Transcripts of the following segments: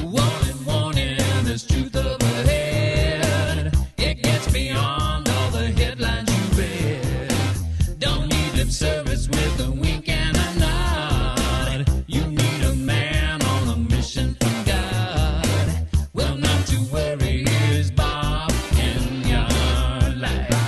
Warning, warning, there's truth up ahead. It gets beyond all the headlines you read. Don't need lip service with a wink and a nod. You need a man on a mission from God. Well, not to worry, here's Bob Enyart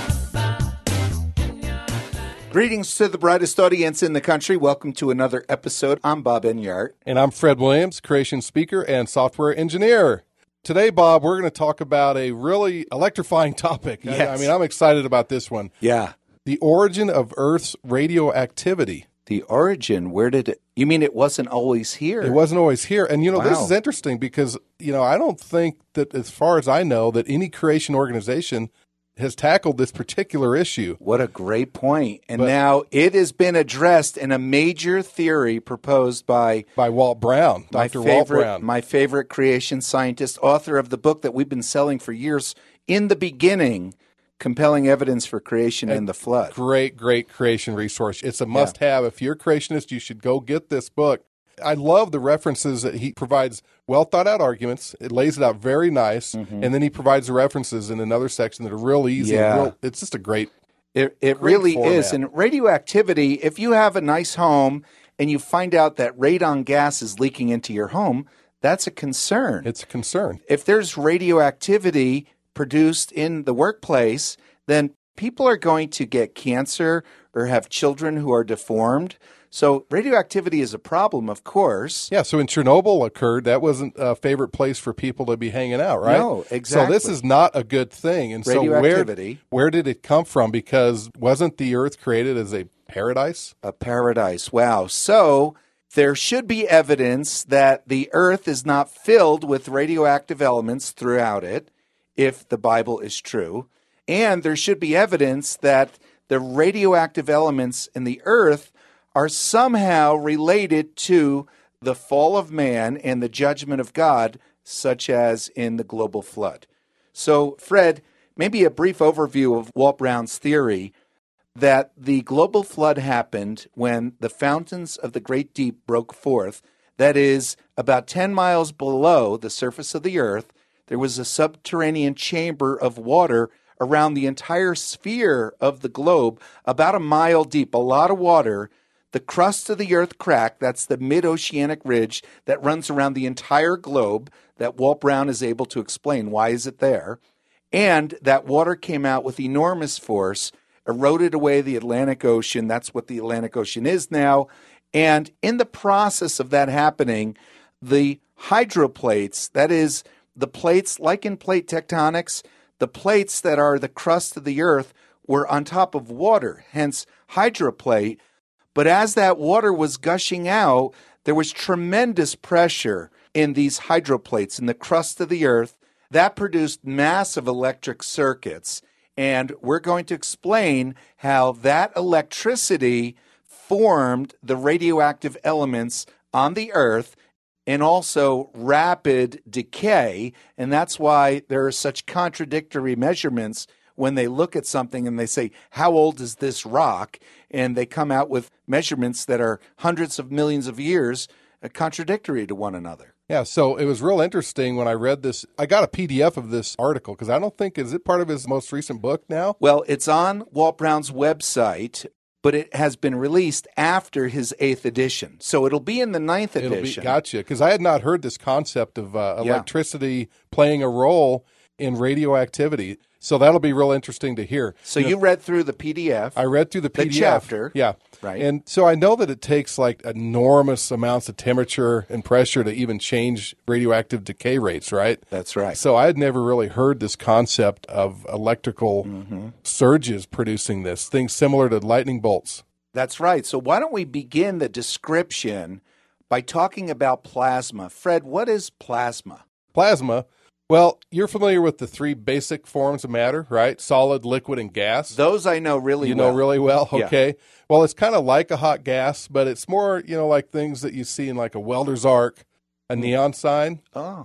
Live. Greetings to the brightest audience in the country. Welcome to another episode. I'm Bob Enyart. And I'm Fred Williams, creation speaker and software engineer. Today, Bob, we're going to talk about a really electrifying topic. Yes. I mean, I'm excited about this one. Yeah. The origin of Earth's radioactivity. The origin, where did it? You mean it wasn't always here? It wasn't always here. And, you know, this Wow. is interesting because, you know, I don't think that, as far as I know, that any creation organization has tackled this particular issue. What a great point. And But- now it has been addressed in a major theory proposed by By Walt Brown, Dr. Walt Brown. my favorite creation scientist, author of the book that we've been selling for years, In the Beginning, Compelling Evidence for Creation and the Flood. Great creation resource. It's a must-have. If you're a creationist, you should go get this book. I love the references that he provides, well-thought-out arguments. It lays it out very nice, and then he provides the references in another section that are real easy. Yeah. It's just a great It Great really format. is. And radioactivity, if you have a nice home and you find out that radon gas is leaking into your home, that's a concern. it's a concern. If there's radioactivity produced in the workplace, then people are going to get cancer or have children who are deformed. So radioactivity is a problem, of course. Yeah, so when Chernobyl occurred, that wasn't a favorite place for people to be hanging out, right? No, exactly. So this is not a good thing. And so Radioactivity. where did it come from? Because wasn't the Earth created as a paradise? A paradise. Wow. So there should be evidence that the earth is not filled with radioactive elements throughout it, if the Bible is true. And there should be evidence that the radioactive elements in the earth are somehow related to the fall of man and the judgment of God, such as in the global flood. So, Fred, maybe a brief overview of Walt Brown's theory that the global flood happened when the fountains of the great deep broke forth. That is, about 10 miles below the surface of the earth, there was a subterranean chamber of water around the entire sphere of the globe, about a mile deep, a lot of water. The crust of the earth cracked. That's the mid-oceanic ridge that runs around the entire globe that Walt Brown is able to explain. Why is it there? And that water came out with enormous force, eroded away the Atlantic Ocean. That's what the Atlantic Ocean is now. And in the process of that happening, the hydroplates, that is, the plates, like in plate tectonics, the plates that are the crust of the earth were on top of water, hence hydroplate. But as that water was gushing out, there was tremendous pressure in these hydroplates in the crust of the earth. That produced massive electric circuits. And we're going to explain how that electricity formed the radioactive elements on the earth and also rapid decay. And that's why there are such contradictory measurements when they look at something and they say, how old is this rock? And they come out with measurements that are hundreds of millions of years, contradictory to one another. Yeah, so it was real interesting when I read this. I got a PDF of this article because I don't think, is it part of his most recent book now? Well, it's on Walt Brown's website, but it has been released after his 8th edition. So it'll be in the 9th edition. Gotcha, because I had not heard this concept of electricity playing a role in radioactivity. So that'll be real interesting to hear. So you read through the PDF. I read through the PDF. The chapter. Yeah. Right. And so I know that it takes like enormous amounts of temperature and pressure to even change radioactive decay rates, right? That's right. So I had never really heard this concept of electrical surges producing this, things similar to lightning bolts. That's right. So why don't we begin the description by talking about plasma. Fred, what is plasma? Plasma. Well, you're familiar with the three basic forms of matter, right? Solid, liquid, and gas. Those I know really You well. know really well? Yeah. Okay. Well, it's kind of like a hot gas, but it's more, like things that you see in like a welder's arc, a neon sign,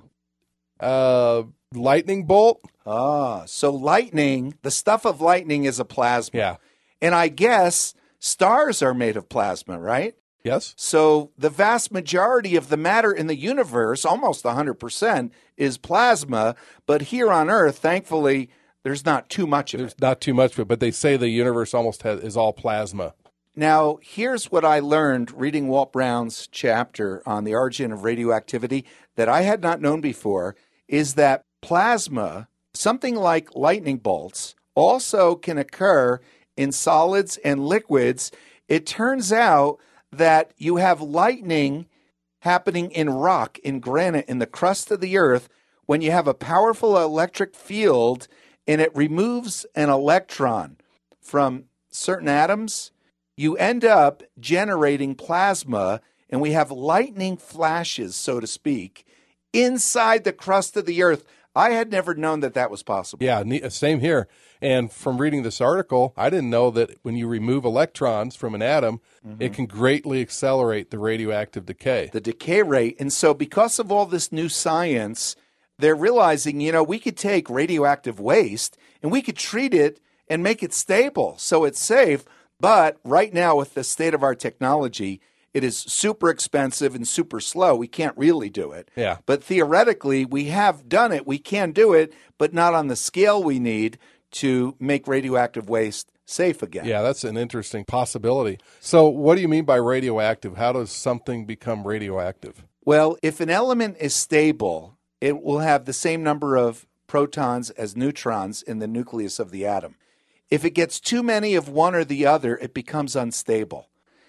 lightning bolt. So lightning, the stuff of lightning is a plasma. Yeah. And I guess stars are made of plasma, right? Yes. So the vast majority of the matter in the universe, almost 100%, is plasma. But here on Earth, thankfully, there's not too much of it. There's not too much of it, but they say the universe almost is all plasma. Now, here's what I learned reading Walt Brown's chapter on the origin of radioactivity that I had not known before, is that plasma, something like lightning bolts, also can occur in solids and liquids. It turns out that you have lightning happening in rock, in granite, in the crust of the earth, when you have a powerful electric field and it removes an electron from certain atoms. You end up generating plasma, and we have lightning flashes, so to speak, inside the crust of the earth. I had never known that that was possible. Yeah, same here. And from reading this article, I didn't know that when you remove electrons from an atom, it can greatly accelerate the radioactive decay. The decay rate. And so because of all this new science, they're realizing, we could take radioactive waste and we could treat it and make it stable so it's safe. But right now, with the state of our technology, it is super expensive and super slow. We can't really do it. Yeah. But theoretically, we have done it. We can do it, but not on the scale we need to make radioactive waste safe again. Yeah, that's an interesting possibility. So what do you mean by radioactive? How does something become radioactive? Well, if an element is stable, it will have the same number of protons as neutrons in the nucleus of the atom. If it gets too many of one or the other, it becomes unstable.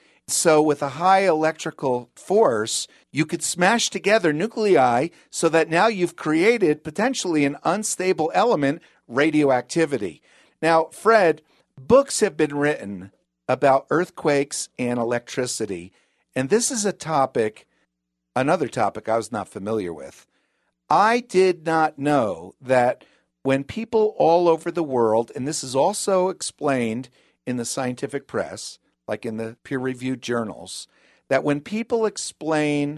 So with a high electrical force, you could smash together nuclei so that now you've created potentially an unstable element, radioactivity. Now, Fred, books have been written about earthquakes and electricity, and this is another topic I was not familiar with. I did not know that when people all over the world, and this is also explained in the scientific press, like in the peer-reviewed journals, that when people explain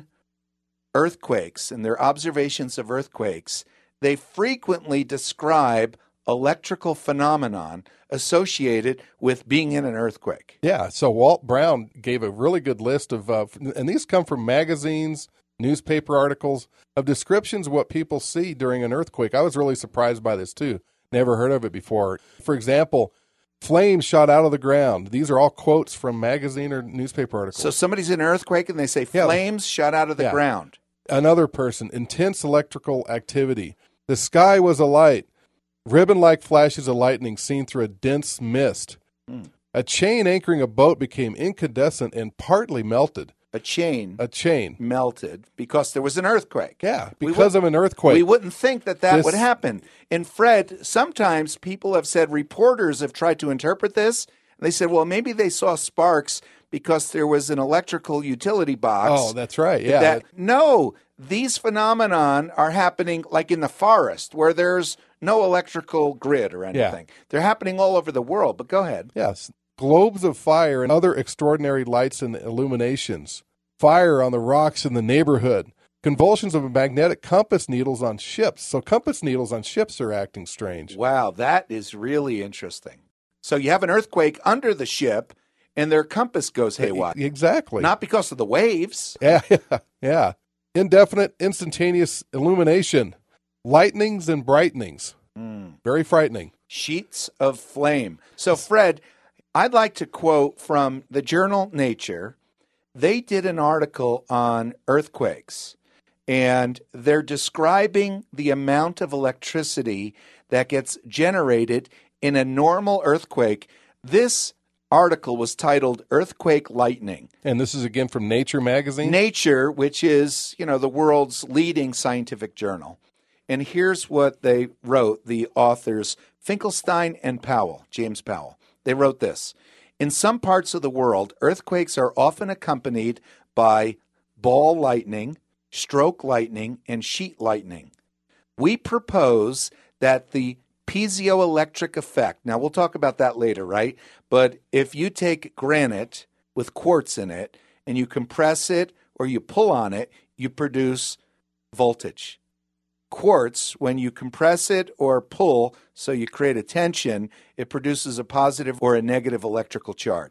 earthquakes and their observations of earthquakes, they frequently describe electrical phenomenon associated with being in an earthquake. Yeah, so Walt Brown gave a really good list of, and these come from magazines, newspaper articles, of descriptions of what people see during an earthquake. I was really surprised by this too. Never heard of it before. For example, flames shot out of the ground. These are all quotes from magazine or newspaper articles. So somebody's in an earthquake and they say flames shot out of the ground. Another person, intense electrical activity. The sky was alight. Ribbon-like flashes of lightning seen through a dense mist. A chain anchoring a boat became incandescent and partly melted. A chain melted because there was an earthquake. Yeah, because of an earthquake. We wouldn't think that would happen. And Fred, sometimes people have said, reporters have tried to interpret this. And they said, well, maybe they saw sparks because there was an electrical utility box. Oh, that's right. Yeah. No, these phenomenon are happening like in the forest where there's no electrical grid or anything. They're happening all over the world. But go ahead. Yes. Globes of fire and other extraordinary lights and illuminations. Fire on the rocks in the neighborhood. Convulsions of magnetic compass needles on ships. So compass needles on ships are acting strange. Wow, that is really interesting. So you have an earthquake under the ship, and their compass goes haywire. Exactly. Not because of the waves. Yeah. Indefinite, instantaneous illumination. Lightnings and brightenings. Very frightening. Sheets of flame. So, Fred, I'd like to quote from the journal Nature. They did an article on earthquakes, and they're describing the amount of electricity that gets generated in a normal earthquake. This article was titled Earthquake Lightning. And this is again from Nature magazine? Nature, which is, the world's leading scientific journal. And here's what they wrote, the authors, Finkelstein and Powell, James Powell. They wrote this: in some parts of the world, earthquakes are often accompanied by ball lightning, stroke lightning, and sheet lightning. We propose that the piezoelectric effect, now we'll talk about that later, right? But if you take granite with quartz in it and you compress it or you pull on it, you produce voltage. Quartz, when you compress it or pull, so you create a tension, it produces a positive or a negative electrical charge.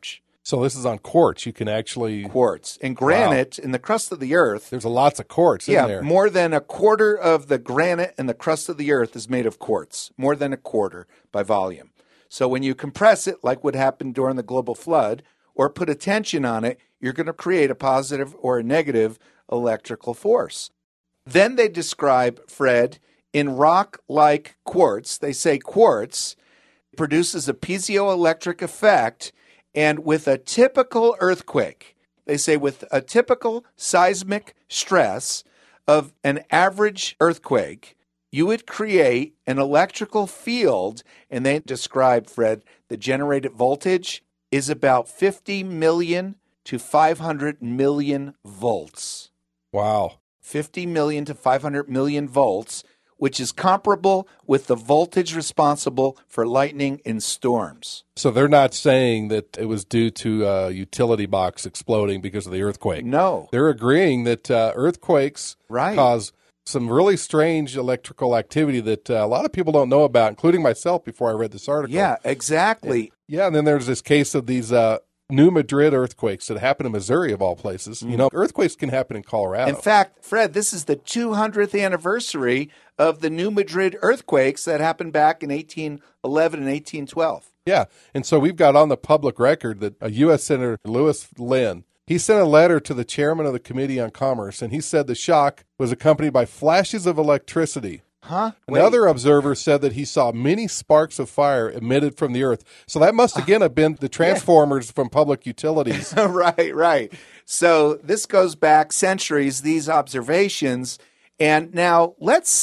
So this is on quartz. You can actually... Quartz. And granite in the crust of the earth, There's lots of quartz in there. more than a quarter of the granite in the crust of the earth is made of quartz, more than a quarter by volume. So when you compress it, like what happened during the global flood, or put a tension on it, you're going to create a positive or a negative electrical force. Then they describe, Fred, in rock like quartz, they say quartz produces a piezoelectric effect, and with a typical earthquake, they say with a typical seismic stress of an average earthquake, you would create an electrical field, and they describe, Fred, the generated voltage is about 50 million to 500 million volts. Wow. 50 million to 500 million volts, which is comparable with the voltage responsible for lightning in storms. So they're not saying that it was due to a utility box exploding because of the earthquake. No. They're agreeing that earthquakes cause some really strange electrical activity that a lot of people don't know about, including myself before I read this article. Yeah, exactly. And then there's this case of these New Madrid earthquakes that happen in Missouri, of all places. You know, earthquakes can happen in Colorado. In fact, Fred, this is the 200th anniversary of the New Madrid earthquakes that happened back in 1811 and 1812. Yeah, and so we've got on the public record that a U.S. Senator Lewis Lynn, he sent a letter to the chairman of the Committee on Commerce, and he said the shock was accompanied by flashes of electricity. Another observer said that he saw many sparks of fire emitted from the earth. So that must again have been the transformers from public utilities. Right. So this goes back centuries, these observations. And now let's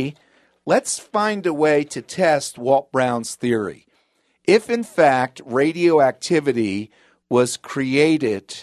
find a way to test Walt Brown's theory. If in fact radioactivity was created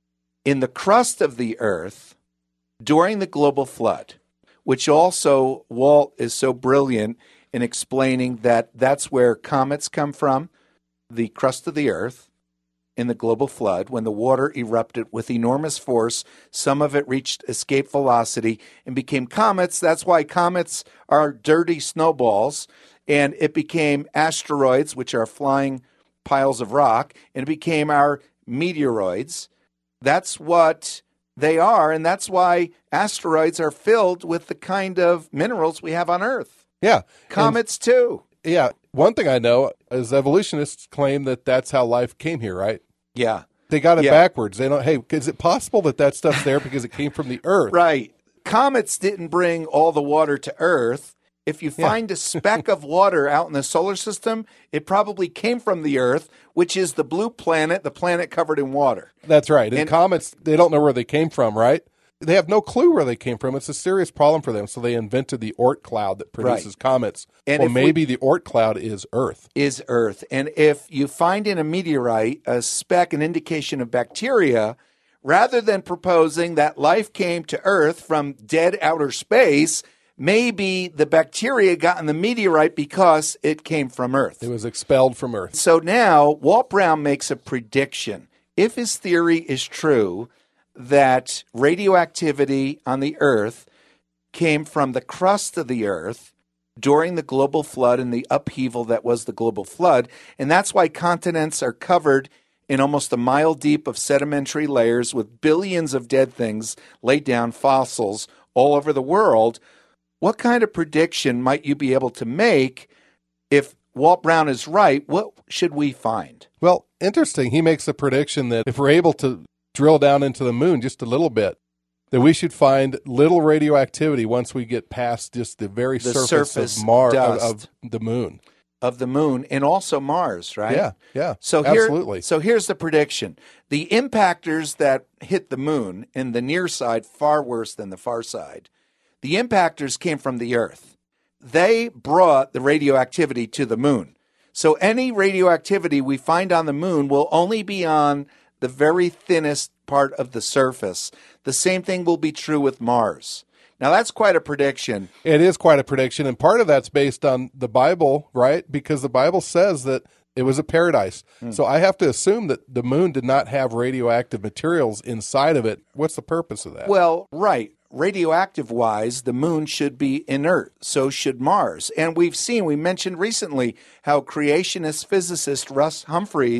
in the crust of the earth during the global flood, which also Walt is so brilliant in explaining that that's where comets come from, the crust of the earth in the global flood, when the water erupted with enormous force. Some of it reached escape velocity and became comets. That's why comets are dirty snowballs. And it became asteroids, which are flying piles of rock, and it became our meteoroids. That's what they are, and that's why asteroids are filled with the kind of minerals we have on Earth. Yeah. Comets, too. Yeah. One thing I know is evolutionists claim that that's how life came here, right? Yeah. They got it backwards. They don't, hey, is it possible that stuff's there because it came from the Earth? Right. Comets didn't bring all the water to Earth. If you find a speck of water out in the solar system, it probably came from the Earth, which is the blue planet, the planet covered in water. That's right. And comets, they don't know where they came from, right? They have no clue where they came from. It's a serious problem for them. So they invented the Oort cloud that produces comets. And well, maybe the Oort cloud is Earth. Is Earth. And if you find in a meteorite a speck, an indication of bacteria, rather than proposing that life came to Earth from dead outer space, maybe the bacteria got in the meteorite because it came from Earth. It was expelled from Earth. So now Walt Brown makes a prediction. If his theory is true that radioactivity on the Earth came from the crust of the Earth during the global flood and the upheaval that was the global flood, and that's why continents are covered in almost a mile deep of sedimentary layers with billions of dead things laid down, fossils all over the world, what kind of prediction might you be able to make if Walt Brown is right? What should we find? Well, interesting. He makes a prediction that if we're able to drill down into the moon just a little bit, that we should find little radioactivity once we get past just the very surface of of the moon. Of the moon, and also Mars, right? Yeah. So absolutely. So here's the prediction. The impactors that hit the moon in the near side, far worse than the far side, the impactors came from the Earth. They brought the radioactivity to the moon. So any radioactivity we find on the moon will only be on the very thinnest part of the surface. The same thing will be true with Mars. Now, that's quite a prediction. It is quite a prediction, and part of that's based on the Bible, right? Because the Bible says that it was a paradise. So I have to assume that the moon did not have radioactive materials inside of it. What's the purpose of that? Well, right. Radioactive-wise, the moon should be inert. So should Mars. And we mentioned recently how creationist physicist Russ Humphreys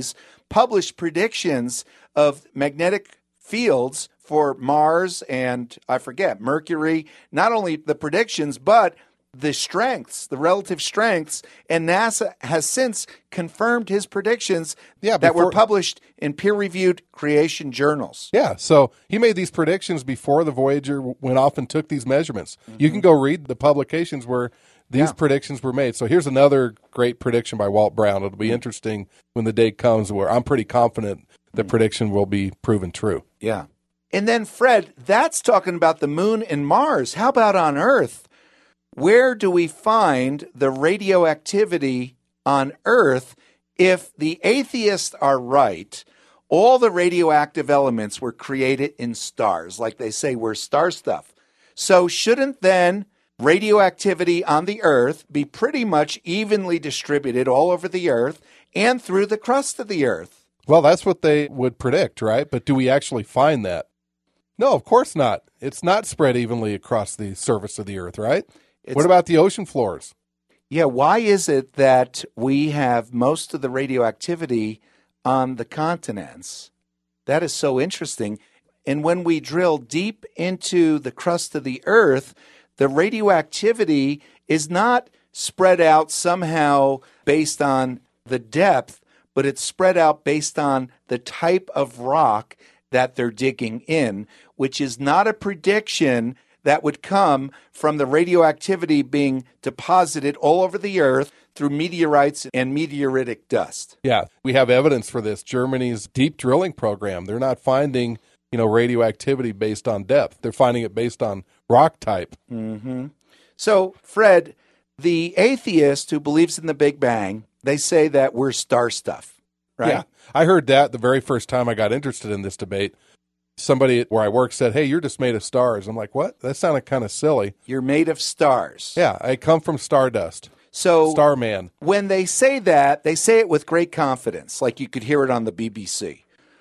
published predictions of magnetic fields for Mars and, I forget, Mercury. Not only the predictions, but the strengths, the relative strengths, and NASA has since confirmed his predictions that were published in peer-reviewed creation journals. Yeah, so he made these predictions before the Voyager went off and took these measurements. Mm-hmm. You can go read the publications where these predictions were made. So here's another great prediction by Walt Brown. It'll be interesting when the day comes where I'm pretty confident the prediction will be proven true. Yeah. And then, Fred, that's talking about the moon and Mars. How about on Earth? Where do we find the radioactivity on Earth? If the atheists are right, all the radioactive elements were created in stars. Like they say, we're star stuff. So shouldn't then radioactivity on the Earth be pretty much evenly distributed all over the Earth and through the crust of the Earth? Well, that's what they would predict, right? But do we actually find that? No, of course not. It's not spread evenly across the surface of the Earth, right? What about the ocean floors? Yeah, why is it that we have most of the radioactivity on the continents? That is so interesting. And when we drill deep into the crust of the Earth, the radioactivity is not spread out somehow based on the depth, but it's spread out based on the type of rock that they're digging in, which is not a prediction that would come from the radioactivity being deposited all over the Earth through meteorites and meteoritic dust. Yeah, we have evidence for this. Germany's deep drilling program, they're not finding, radioactivity based on depth. They're finding it based on rock type. Mm-hmm. So, Fred, the atheist who believes in the Big Bang, they say that we're star stuff, right? Yeah, I heard that the very first time I got interested in this debate. Somebody where I work said, hey, you're just made of stars. I'm like, what? That sounded kind of silly. You're made of stars. Yeah, I come from stardust. So, Starman. When they say that, they say it with great confidence, like you could hear it on the BBC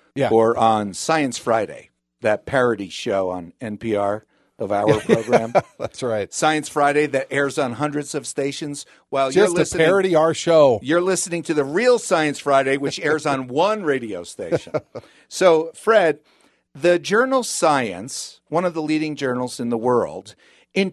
or on Science Friday, that parody show on NPR of our program. That's right. Science Friday that airs on hundreds of stations. While just you're listening, to parody our show. You're listening to the real Science Friday, which airs on one radio station. So, Fred, the journal Science, one of the leading journals in the world, in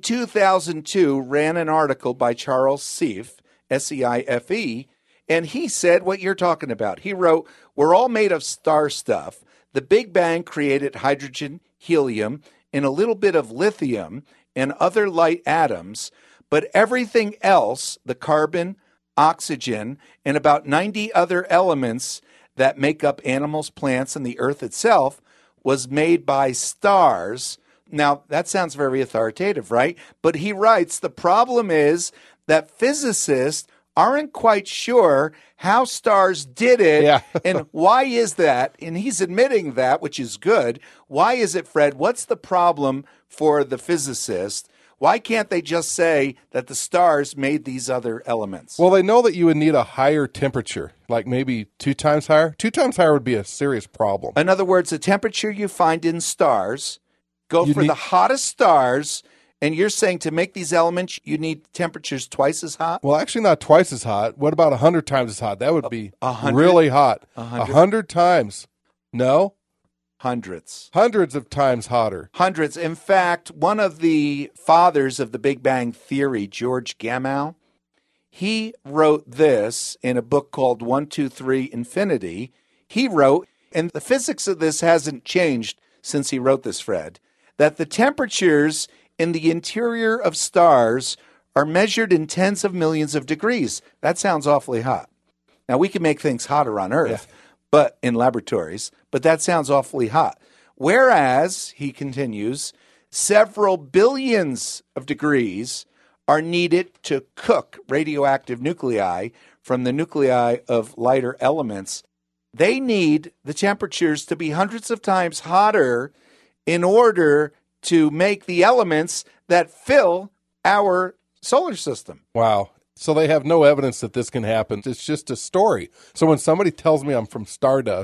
2002 ran an article by Charles Seife, S-E-I-F-E, and he said what you're talking about. He wrote, we're all made of star stuff. The Big Bang created hydrogen, helium, and a little bit of lithium and other light atoms, but everything else, the carbon, oxygen, and about 90 other elements that make up animals, plants, and the Earth itself, was made by stars. Now, that sounds very authoritative, right? But he writes, the problem is that physicists aren't quite sure how stars did it. Yeah. And why is that? And he's admitting that, which is good. Why is it, Fred? What's the problem for the physicist? Why can't they just say that the stars made these other elements? Well, they know that you would need a higher temperature, like maybe 2 times higher. 2 times higher would be a serious problem. In other words, the temperature you find in stars, go for the hottest stars, and you're saying to make these elements, you need temperatures twice as hot? Well, actually not twice as hot. What about 100 times as hot? That would be 100? Really hot. 100 times. No? Hundreds. Hundreds of times hotter. Hundreds. In fact, one of the fathers of the Big Bang Theory, George Gamow, he wrote this in a book called 1, 2, 3, Infinity. He wrote, and the physics of this hasn't changed since he wrote this, Fred, that the temperatures in the interior of stars are measured in tens of millions of degrees. That sounds awfully hot. Now, we can make things hotter on Earth. Yeah. But in laboratories, but that sounds awfully hot. Whereas, he continues, several billions of degrees are needed to cook radioactive nuclei from the nuclei of lighter elements. They need the temperatures to be hundreds of times hotter in order to make the elements that fill our solar system. Wow. So they have no evidence that this can happen. It's just a story. So when somebody tells me I'm from stardust,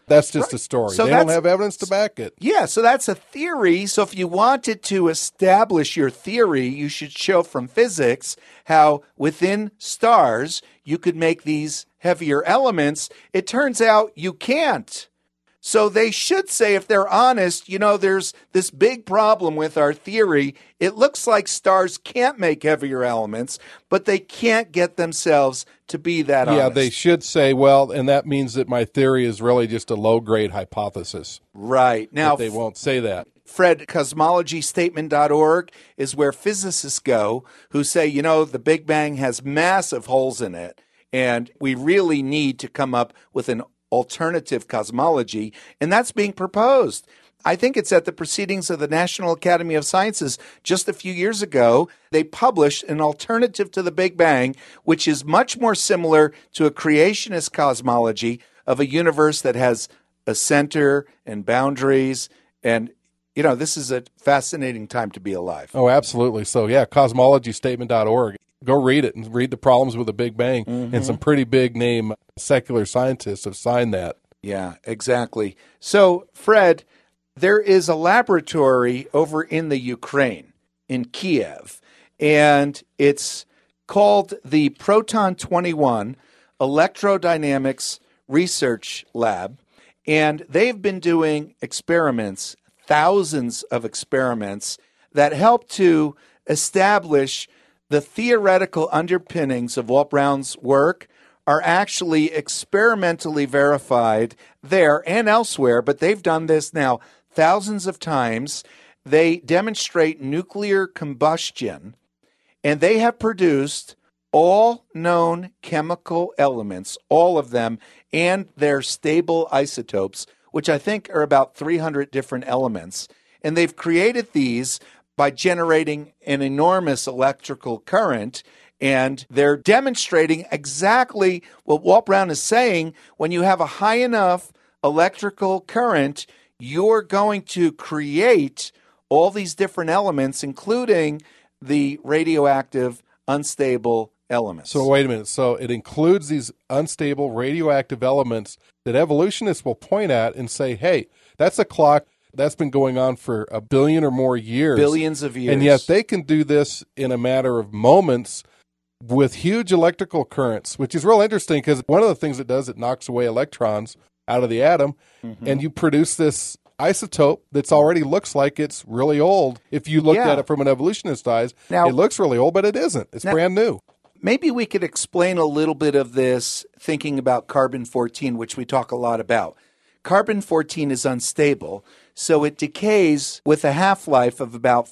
That's just a story. So they don't have evidence to back it. Yeah, so that's a theory. So if you wanted to establish your theory, you should show from physics how within stars you could make these heavier elements. It turns out you can't. So they should say, if they're honest, there's this big problem with our theory. It looks like stars can't make heavier elements, but they can't get themselves to be that honest. Yeah, they should say, well, and that means that my theory is really just a low-grade hypothesis. Right. Now, But they won't say that. Fred, cosmologystatement.org is where physicists go who say, the Big Bang has massive holes in it, and we really need to come up with an alternative cosmology, and that's being proposed. I think it's at the proceedings of the National Academy of Sciences just a few years ago. They published an alternative to the Big Bang, which is much more similar to a creationist cosmology of a universe that has a center and boundaries. And, this is a fascinating time to be alive. Oh, absolutely. So, yeah, cosmologystatement.org. Go read it and read the problems with the Big Bang. And some pretty big name secular scientists have signed that. Yeah, exactly. So, Fred, there is a laboratory over in the Ukraine, in Kiev, and it's called the Proton 21 Electrodynamics Research Lab, and they've been doing experiments, thousands of experiments, that help to establish the theoretical underpinnings of Walt Brown's work are actually experimentally verified there and elsewhere, but they've done this now thousands of times. They demonstrate nuclear combustion, and they have produced all known chemical elements, all of them, and their stable isotopes, which I think are about 300 different elements. And they've created these by generating an enormous electrical current, and they're demonstrating exactly what Walt Brown is saying. When you have a high enough electrical current, you're going to create all these different elements, including the radioactive, unstable elements. So wait a minute. So it includes these unstable radioactive elements that evolutionists will point at and say, hey, that's a clock that's been going on for a billion or more years. Billions of years. And yet they can do this in a matter of moments with huge electrical currents, which is real interesting because one of the things it does, it knocks away electrons out of the atom, and you produce this isotope that's already looks like it's really old. If you looked at it from an evolutionist's eyes, now, it looks really old, but it isn't. It's brand new. Maybe we could explain a little bit of this thinking about carbon-14, which we talk a lot about. Carbon-14 is unstable, so it decays with a half-life of about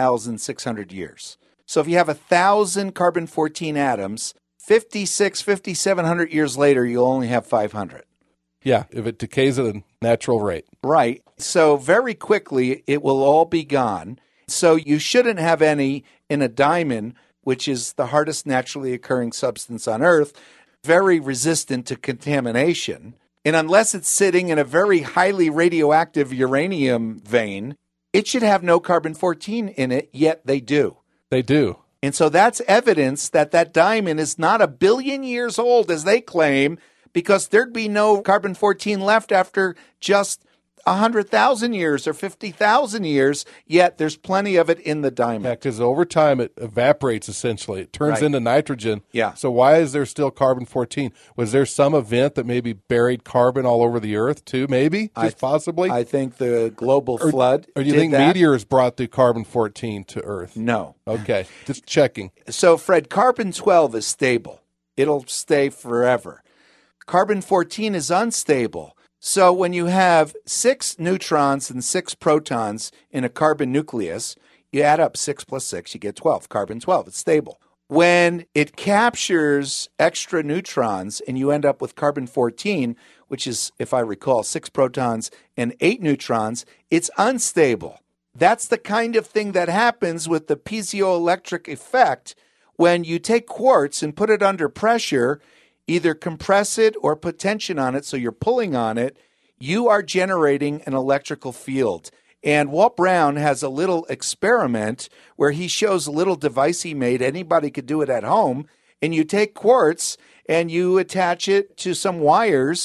5,600 years. So if you have 1,000 carbon-14 atoms, 5,700 years later, you'll only have 500. Yeah, if it decays at a natural rate. Right. So very quickly, it will all be gone. So you shouldn't have any in a diamond, which is the hardest naturally occurring substance on Earth, very resistant to contamination. And unless it's sitting in a very highly radioactive uranium vein, it should have no carbon-14 in it, yet they do. They do. And so that's evidence that that diamond is not 1 billion years old, as they claim, because there'd be no carbon-14 left after just 100,000 years or 50,000 years, yet there's plenty of it in the diamond. Yeah, because over time it evaporates essentially. It turns into nitrogen. Yeah. So why is there still carbon-14? Was there some event that maybe buried carbon all over the Earth too, maybe? Just possibly? I think the global flood Or do you think meteors brought the carbon-14 to Earth? No. Okay, just checking. So, Fred, carbon-12 is stable. It'll stay forever. Carbon-14 is unstable. So when you have 6 neutrons and 6 protons in a carbon nucleus, you add up 6 plus 6, you get 12, carbon-12. It's stable. When it captures extra neutrons and you end up with carbon-14, which is, if I recall, 6 protons and 8 neutrons, it's unstable. That's the kind of thing that happens with the piezoelectric effect. When you take quartz and put it under pressure, either compress it or put tension on it so you're pulling on it, you are generating an electrical field. And Walt Brown has a little experiment where he shows a little device he made. Anybody could do it at home. And you take quartz and you attach it to some wires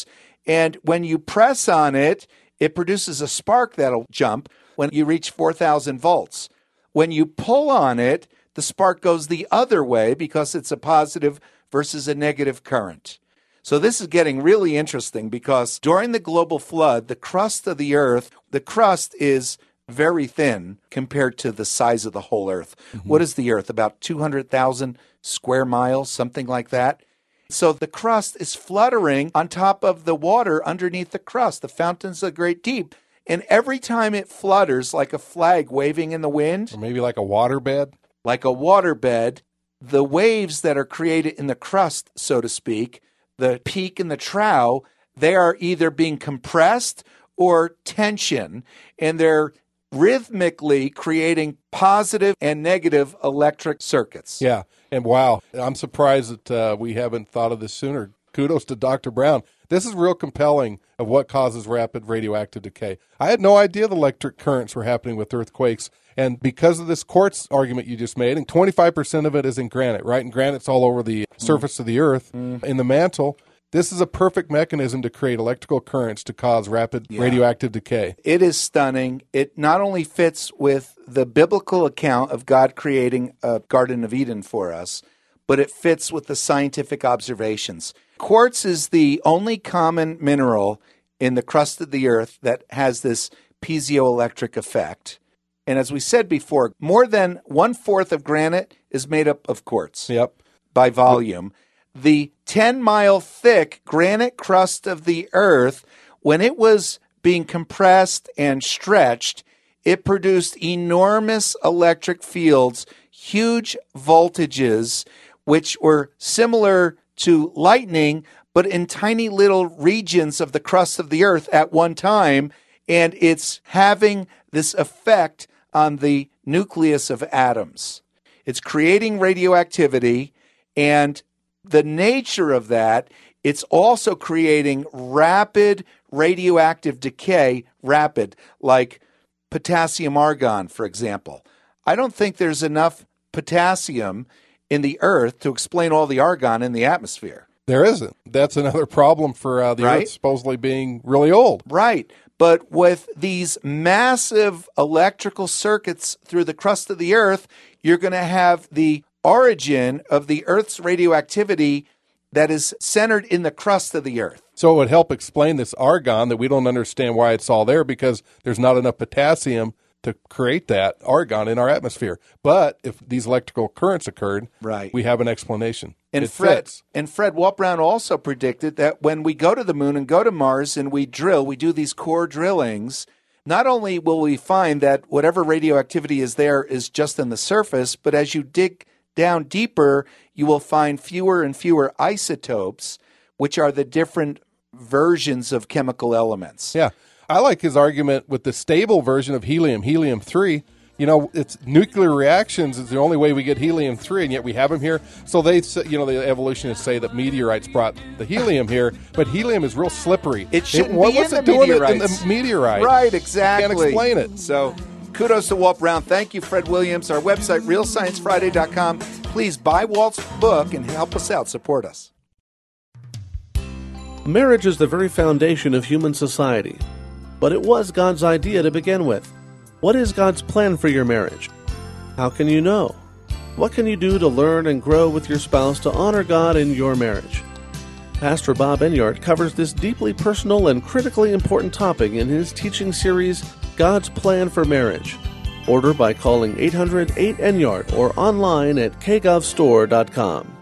And when you press on it, it produces a spark that'll jump when you reach 4,000 volts. When you pull on it, the spark goes the other way because it's a positive versus a negative current. So this is getting really interesting because during the global flood, the crust of the earth, the crust is very thin compared to the size of the whole earth. What is the earth? About 200,000 square miles, something like that. So the crust is fluttering on top of the water underneath the crust, the fountains of the great deep. And every time it flutters like a flag waving in the wind, Or maybe like a waterbed. like a waterbed, the waves that are created in the crust, so to speak, the peak and the trough, they are either being compressed or tension, and they're rhythmically creating positive and negative electric circuits. Yeah. And wow, I'm surprised that we haven't thought of this sooner. Kudos to Dr. Brown. This is real compelling of what causes rapid radioactive decay. I had no idea the electric currents were happening with earthquakes. And because of this quartz argument you just made, and 25% of it is in granite, right? And granite's all over the surface of the earth in the mantle. This is a perfect mechanism to create electrical currents to cause rapid radioactive decay. It is stunning. It not only fits with the biblical account of God creating a Garden of Eden for us, but it fits with the scientific observations. Quartz is the only common mineral in the crust of the earth that has this piezoelectric effect. And as we said before, more than 1/4 of granite is made up of quartz by volume. The 10-mile thick granite crust of the earth, when it was being compressed and stretched, it produced enormous electric fields, huge voltages, which were similar to lightning, but in tiny little regions of the crust of the earth at one time. And it's having this effect on the nucleus of atoms. It's creating radioactivity, and the nature of that, it's also creating rapid radioactive decay, like potassium argon, for example. I don't think there's enough potassium in the earth to explain all the argon in the atmosphere. There isn't. That's another problem for the Right? earth supposedly being really old. Right. But with these massive electrical circuits through the crust of the earth, you're going to have the origin of the Earth's radioactivity that is centered in the crust of the earth. So it would help explain this argon that we don't understand why it's all there because there's not enough potassium to create that argon in our atmosphere. But if these electrical currents occurred, Right. we have an explanation. And It Fred, fits. and Fred Walt Brown also predicted that when we go to the moon and go to Mars and we drill, we do these core drillings, not only will we find that whatever radioactivity is there is just on the surface, but as you dig down deeper, you will find fewer and fewer isotopes, which are the different versions of chemical elements. Yeah. I like his argument with the stable version of helium, helium-3. You know, it's nuclear reactions is the only way we get helium-3, and yet we have them here. So they, the evolutionists say that meteorites brought the helium here, but helium is real slippery. It shouldn't what be was in it the doing meteorites. in the meteorite? Right, exactly. Can't explain it. So kudos to Walt Brown. Thank you, Fred Williams. Our website, RealScienceFriday.com. Please buy Walt's book and help us out. Support us. Marriage is the very foundation of human society, but it was God's idea to begin with. What is God's plan for your marriage? How can you know? What can you do to learn and grow with your spouse to honor God in your marriage? Pastor Bob Enyart covers this deeply personal and critically important topic in his teaching series, God's Plan for Marriage. Order by calling 800-8-ENYART or online at kgovstore.com.